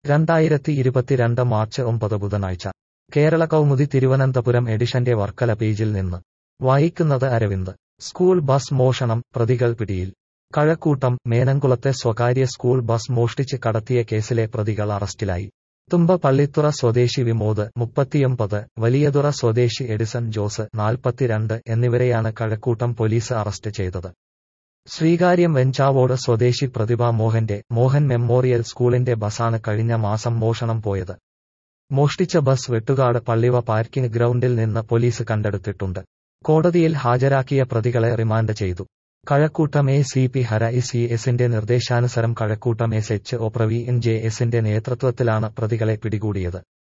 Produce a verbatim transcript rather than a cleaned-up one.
രണ്ടായിരത്തി ഇരുപത്തിരണ്ട് മാർച്ച് ഒമ്പത് ബുധനാഴ്ച കേരള കൗമുദി തിരുവനന്തപുരം എഡിഷന്റെ വർക്കല പേജിൽ നിന്ന് വായിക്കുന്നത് അരവിന്ദ്. സ്കൂൾ ബസ് മോഷണം, പ്രതികൾ പിടിയിൽ. കഴക്കൂട്ടം, മേനംകുളത്തെ സ്വകാര്യ സ്കൂൾ ബസ് മോഷ്ടിച്ച് കടത്തിയ കേസിലെ പ്രതികൾ അറസ്റ്റിലായി. തുമ്പ പള്ളിത്തുറ സ്വദേശി വിമോദ് മുപ്പത്തിയൊമ്പത്, വലിയതുറ സ്വദേശി എഡിസൺ ജോസ് നാൽപ്പത്തിരണ്ട് എന്നിവരെയാണ് കഴക്കൂട്ടം പോലീസ് അറസ്റ്റ് ചെയ്തത്. ശ്രീകാര്യം വെഞ്ചാവോട് സ്വദേശി പ്രതിഭ മോഹന്റെ മോഹൻ മെമ്മോറിയൽ സ്കൂളിന്റെ ബസാണ് കഴിഞ്ഞ മാസം മോഷണം പോയത്. മോഷ്ടിച്ച ബസ് വെട്ടുകാട് പള്ളിവ പാർക്കിംഗ് ഗ്രൗണ്ടിൽ നിന്ന് പോലീസ് കണ്ടെടുത്തിട്ടുണ്ട്. കോടതിയിൽ ഹാജരാക്കിയ പ്രതികളെ റിമാൻഡ് ചെയ്തു. കഴക്കൂട്ടം എ സി പി ഹര ഇ സി എസിന്റെ നിർദ്ദേശാനുസരം Kazhakoottam S H O Praveen J എസിന്റെ നേതൃത്വത്തിലാണ് പ്രതികളെ പിടികൂടിയത്.